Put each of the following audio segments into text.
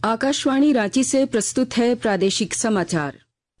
आकाशवाणी रांची से प्रस्तुत है प्रादेशिक समाचार।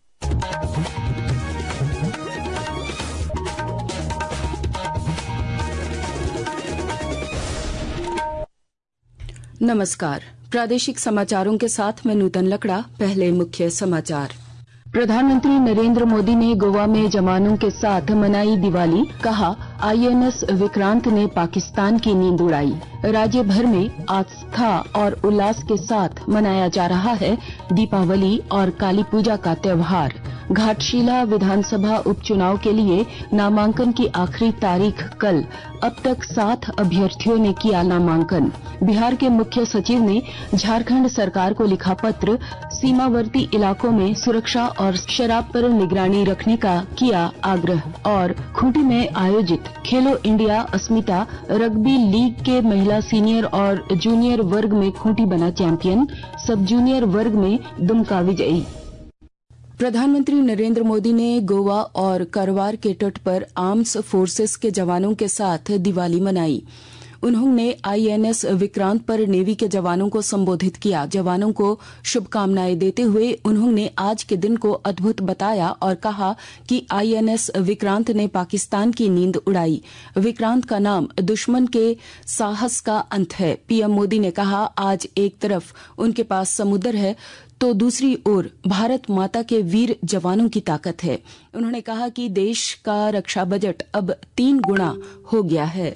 नमस्कार, प्रादेशिक समाचारों के साथ मैं नूतन लकड़ा। पहले मुख्य समाचार। प्रधानमंत्री नरेंद्र मोदी ने गोवा में जवानों के साथ मनाई दिवाली। कहा, आईएनएस विक्रांत ने पाकिस्तान की नींद उड़ाई। राज्य भर में आस्था और उल्लास के साथ मनाया जा रहा है दीपावली और काली पूजा का त्योहार। घाटशिला विधानसभा उपचुनाव के लिए नामांकन की आखिरी तारीख कल। अब तक 7 अभ्यर्थियों ने किया नामांकन। बिहार के मुख्य सचिव ने झारखंड सरकार को लिखा पत्र। सीमावर्ती इलाकों में सुरक्षा और शराब पर निगरानी रखने का किया आग्रह। और खूंटी में आयोजित खेलो इंडिया अस्मिता रग्बी लीग के महिला सीनियर और जूनियर वर्ग में खूंटी बना चैंपियन। सब जूनियर वर्ग में दुमका विजयी। प्रधानमंत्री नरेंद्र मोदी ने गोवा और करवार के तट पर आर्म्स फोर्सेस के जवानों के साथ दिवाली मनाई। उन्होंने आईएनएस विक्रांत पर नेवी के जवानों को संबोधित किया। जवानों को शुभकामनाएं देते हुए उन्होंने आज के दिन को अद्भुत बताया और कहा कि आईएनएस विक्रांत ने पाकिस्तान की नींद उड़ाई। विक्रांत का नाम दुश्मन के साहस का अंत है। पीएम मोदी ने कहा, आज एक तरफ उनके पास समुद्र है तो दूसरी ओर भारत माता के वीर जवानों की ताकत है। उन्होंने कहा कि देश का रक्षा बजट अब 3 गुना हो गया है।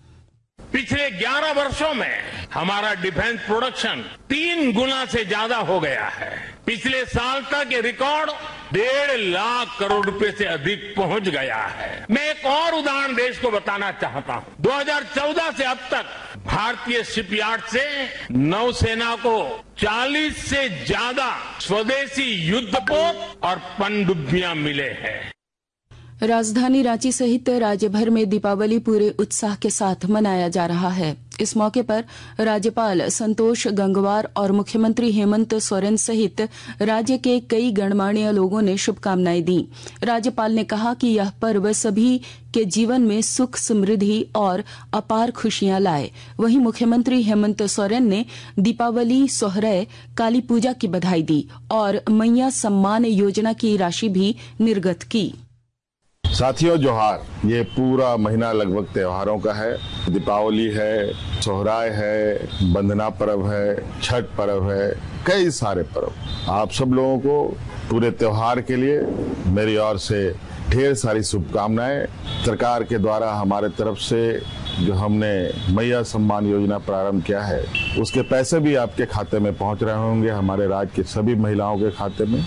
पिछले 11 वर्षों में हमारा डिफेंस प्रोडक्शन 3 गुना से ज्यादा हो गया है। पिछले साल तक ये रिकॉर्ड 1.5 लाख करोड़ रुपए से अधिक पहुंच गया है। मैं एक और उदाहरण देश को बताना चाहता हूं। 2014 से अब तक भारतीय शिपयार्ड से नौसेना को 40 से ज्यादा स्वदेशी युद्धपोत और पनडुब्बियां मिले हैं। राजधानी रांची सहित राज्य भर में दीपावली पूरे उत्साह के साथ मनाया जा रहा है। इस मौके पर राज्यपाल संतोष गंगवार और मुख्यमंत्री हेमंत सोरेन सहित राज्य के कई गणमान्य लोगों ने शुभकामनाएं दी। राज्यपाल ने कहा कि यह पर्व सभी के जीवन में सुख, समृद्धि और अपार खुशियां लाए। वहीं मुख्यमंत्री हेमंत सोरेन ने दीपावली, सोहराय, काली पूजा की बधाई दी और मैया सम्मान योजना की राशि भी निर्गत की। साथियों, जोहार। ये पूरा महीना लगभग त्योहारों का है। दीपावली है, सोहराय है, वंदना पर्व है, छठ पर्व है, कई सारे पर्व। आप सब लोगों को पूरे त्योहार के लिए मेरी ओर से ढेर सारी शुभकामनाएं। सरकार के द्वारा हमारे तरफ से जो हमने मैया सम्मान योजना प्रारंभ किया है, उसके पैसे भी आपके खाते में पहुंच रहे होंगे, हमारे राज्य की सभी महिलाओं के खाते में।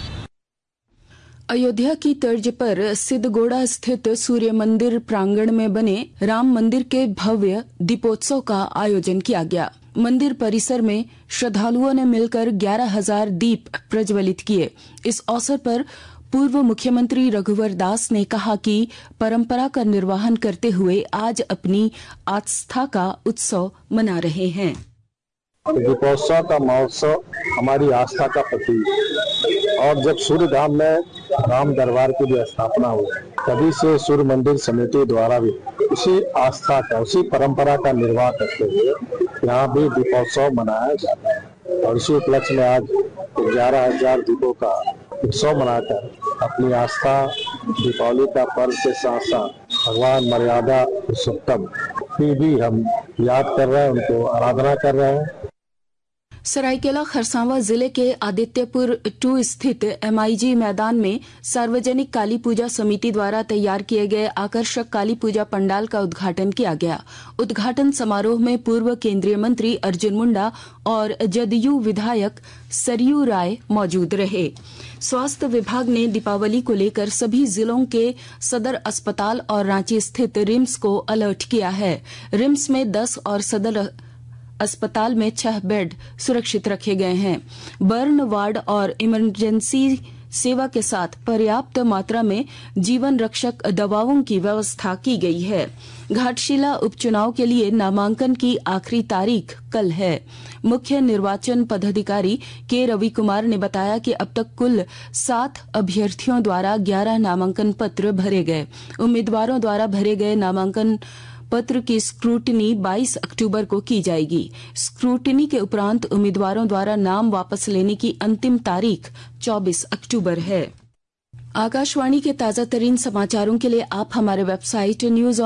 अयोध्या की तर्ज पर सिद्धगोड़ा स्थित सूर्य मंदिर प्रांगण में बने राम मंदिर के भव्य दीपोत्सव का आयोजन किया गया। मंदिर परिसर में श्रद्धालुओं ने मिलकर 11,000 दीप प्रज्वलित किए। इस अवसर पर पूर्व मुख्यमंत्री रघुवर दास ने कहा कि परंपरा का निर्वहन करते हुए आज अपनी आस्था का उत्सव मना रहे हैं। दीपोत्सव का महोत्सव हमारी आस्था का प्रतीक। और जब सूर्य धाम में राम दरबार की भी स्थापना हुई, तभी से सूर्य मंदिर समिति द्वारा भी उसी आस्था का, उसी परंपरा का निर्वाह करते हुए यहाँ भी दीपोत्सव मनाया जाता है। और इसी उपलक्ष्य में आज 11,000 दीपों का उत्सव मनाकर अपनी आस्था, दीपावली का पर्व के साथ साथ भगवान मर्यादा पुरुषोत्तम की भी हम याद कर रहे हैं, उनको आराधना कर रहे हैं। सरायकेला खरसावां जिले के आदित्यपुर 2 स्थित एमआईजी मैदान में सार्वजनिक काली पूजा समिति द्वारा तैयार किए गए आकर्षक काली पूजा पंडाल का उद्घाटन किया गया। उद्घाटन समारोह में पूर्व केंद्रीय मंत्री अर्जुन मुंडा और जदयू विधायक सरयू राय मौजूद रहे। स्वास्थ्य विभाग ने दीपावली को लेकर सभी जिलों के सदर अस्पताल और रांची स्थित रिम्स को अलर्ट किया है। रिम्स में 10 और सदर अस्पताल में 6 बेड सुरक्षित रखे गए हैं। बर्न वार्ड और इमरजेंसी सेवा के साथ पर्याप्त मात्रा में जीवन रक्षक दवाओं की व्यवस्था की गई है। घाटशिला उपचुनाव के लिए नामांकन की आखिरी तारीख कल है। मुख्य निर्वाचन पदाधिकारी के रवि कुमार ने बताया कि अब तक कुल 7 अभ्यर्थियों द्वारा 11 नामांकन पत्र भरे गए। उम्मीदवारों द्वारा भरे गए नामांकन पत्र की स्क्रूटनी 22 अक्टूबर को की जाएगी। स्क्रूटनी के उपरांत उम्मीदवारों द्वारा नाम वापस लेने की अंतिम तारीख 24 अक्टूबर है। आकाशवाणी के ताजा तरीन समाचारों के लिए आप हमारे वेबसाइट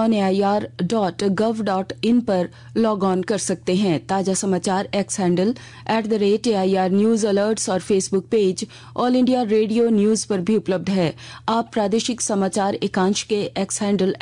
news.air.gov.in पर लॉग ऑन कर सकते हैं। ताजा समाचार X handle @AIR news alerts और Facebook page All India Radio news पर भी उपलब्ध है। आप प्रादेशिक समाचार एकांश के X handle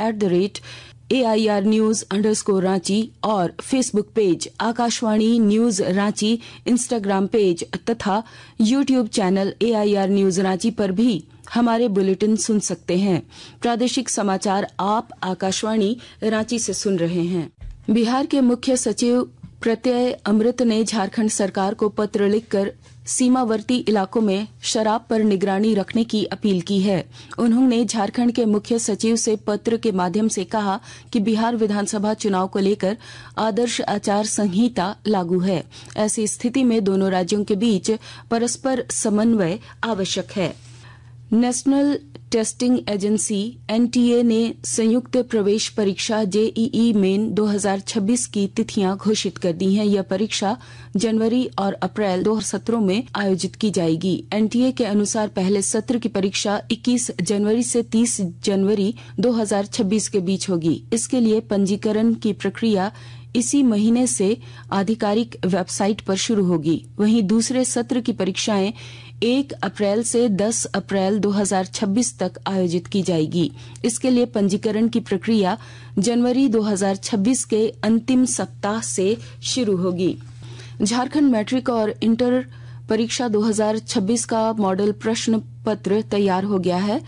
@AIR news _Ranchi और Facebook page Akashvani news Ranchi, Instagram page तथा YouTube channel AIR news Ranchi पर भी हमारे बुलेटिन सुन सकते हैं। प्रादेशिक समाचार आप आकाशवाणी रांची से सुन रहे हैं। बिहार के मुख्य सचिव प्रत्यय अमृत ने झारखंड सरकार को पत्र लिखकर सीमावर्ती इलाकों में शराब पर निगरानी रखने की अपील की है। उन्होंने झारखंड के मुख्य सचिव से पत्र के माध्यम से कहा कि बिहार विधानसभा चुनाव को लेकर आदर्श आचार संहिता लागू है। ऐसी स्थिति में दोनों राज्यों के बीच परस्पर समन्वय आवश्यक है। नेशनल टेस्टिंग एजेंसी NTA ने संयुक्त प्रवेश परीक्षा JEE मेन 2026 की तिथियां घोषित कर दी हैं। यह परीक्षा जनवरी और अप्रैल 2 सत्रों में आयोजित की जाएगी। NTA के अनुसार पहले सत्र की परीक्षा 21 जनवरी से 30 जनवरी 2026 के बीच होगी। इसके लिए पंजीकरण की प्रक्रिया इसी महीने से आधिकारिक वेबसाइट पर शुरू होगी। वहीं दूसरे सत्र की परीक्षाएं 1 अप्रैल से 10 अप्रैल 2026 तक आयोजित की जाएगी। इसके लिए पंजीकरण की प्रक्रिया जनवरी 2026 के अंतिम सप्ताह से शुरू होगी। झारखंड मैट्रिक और इंटर परीक्षा 2026 का मॉडल प्रश्न पत्र तैयार हो गया है।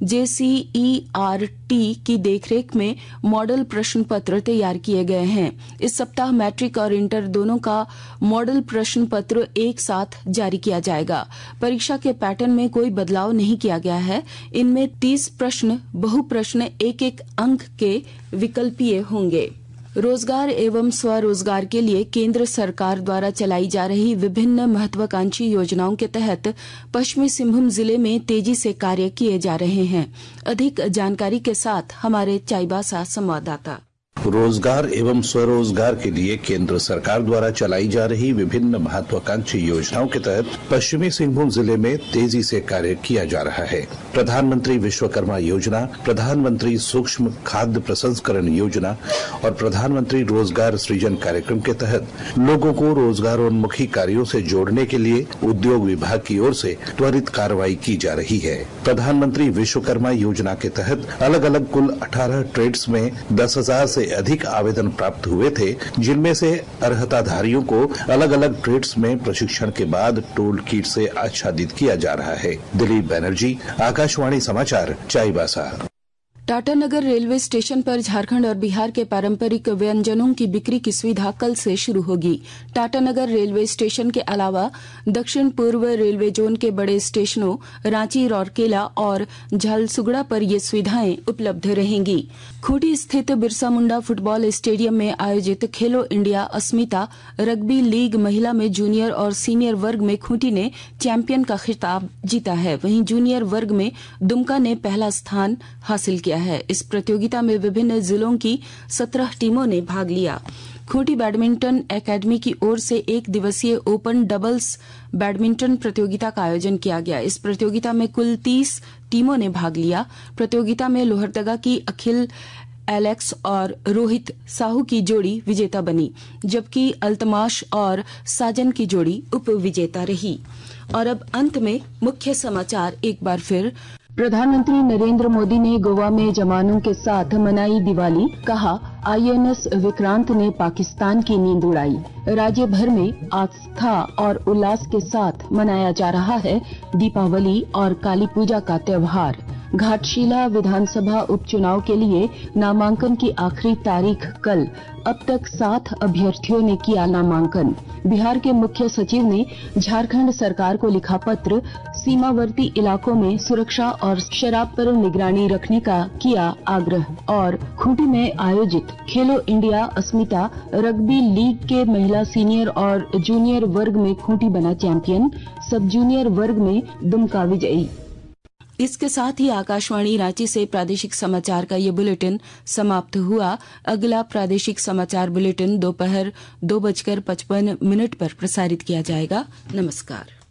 JCERT की देखरेख में मॉडल प्रश्न पत्र तैयार किए गए हैं। इस सप्ताह मैट्रिक और इंटर दोनों का मॉडल प्रश्न पत्र एक साथ जारी किया जाएगा। परीक्षा के पैटर्न में कोई बदलाव नहीं किया गया है। इनमें 30 प्रश्न बहु प्रश्न 1-1 अंक के विकल्पीय होंगे। रोजगार एवं स्वरोजगार के लिए केंद्र सरकार द्वारा चलाई जा रही विभिन्न महत्वाकांक्षी योजनाओं के तहत पश्चिमी सिंहभूम जिले में तेजी से कार्य किए जा रहे हैं। अधिक जानकारी के साथ हमारे चाईबासा संवाददाता। रोजगार एवं स्वरोजगार के लिए केंद्र सरकार द्वारा चलाई जा रही विभिन्न महत्वाकांक्षी योजनाओं के तहत पश्चिमी सिंहभूम जिले में तेजी से कार्य किया जा रहा है। प्रधानमंत्री विश्वकर्मा योजना, प्रधानमंत्री सूक्ष्म खाद्य प्रसंस्करण योजना और प्रधानमंत्री रोजगार सृजन कार्यक्रम के तहत लोगों को रोजगारोन्मुखी कार्यों से जोड़ने के लिए उद्योग विभाग की ओर से त्वरित कार्रवाई की जा रही है। प्रधानमंत्री विश्वकर्मा योजना के तहत अलग अलग कुल 18 ट्रेड्स में 10,000 से अधिक आवेदन प्राप्त हुए थे, जिनमें से अर्हताधारियों को अलग अलग ट्रेड्स में प्रशिक्षण के बाद टूल किट से आच्छादित किया जा रहा है। दिलीप बनर्जी, आकाशवाणी समाचार, चाईबासा। टाटानगर रेलवे स्टेशन पर झारखंड और बिहार के पारंपरिक व्यंजनों की बिक्री की सुविधा कल से शुरू होगी। टाटानगर रेलवे स्टेशन के अलावा दक्षिण पूर्व रेलवे जोन के बड़े स्टेशनों रांची, राउरकेला और झालसुगड़ा पर ये सुविधाएं उपलब्ध रहेंगी। खूंटी स्थित बिरसा मुंडा फुटबॉल स्टेडियम में आयोजित खेलो इंडिया अस्मिता रग्बी लीग महिला में जूनियर और सीनियर वर्ग में खूंटी ने चैंपियन का खिताब जीता है। वहीं जूनियर वर्ग में दुमका ने पहला स्थान हासिल किया है। इस प्रतियोगिता में विभिन्न जिलों की 17 टीमों ने भाग लिया। खूंटी बैडमिंटन एकेडमी की ओर से 1 दिवसीय ओपन डबल्स बैडमिंटन प्रतियोगिता का आयोजन किया गया। इस प्रतियोगिता में कुल 30 टीमों ने भाग लिया। प्रतियोगिता में लोहरदगा की अखिल एलेक्स और रोहित साहू की जोड़ी विजेता बनी, जबकि अल्तमाश और साजन की जोड़ी उप विजेता रही। और अब अंत में मुख्य समाचार एक बार फिर। प्रधानमंत्री नरेंद्र मोदी ने गोवा में जवानों के साथ मनाई दिवाली। कहा, INS विक्रांत ने पाकिस्तान की नींद उड़ाई। राज्य भर में आस्था और उल्लास के साथ मनाया जा रहा है दीपावली और काली पूजा का त्योहार। घाटशिला विधानसभा उपचुनाव के लिए नामांकन की आखिरी तारीख कल। अब तक 7 अभ्यर्थियों ने किया नामांकन। बिहार के मुख्य सचिव ने झारखंड सरकार को लिखा पत्र, सीमावर्ती इलाकों में सुरक्षा और शराब पर निगरानी रखने का किया आग्रह। और खूंटी में आयोजित खेलो इंडिया अस्मिता रग्बी लीग के महिला सीनियर और जूनियर वर्ग में खूंटी बना चैंपियन, सब जूनियर वर्ग में दुमका विजयी। इसके साथ ही आकाशवाणी रांची से प्रादेशिक समाचार का ये बुलेटिन समाप्त हुआ। अगला प्रादेशिक समाचार बुलेटिन दोपहर 2:55 पर प्रसारित किया जाएगा। नमस्कार।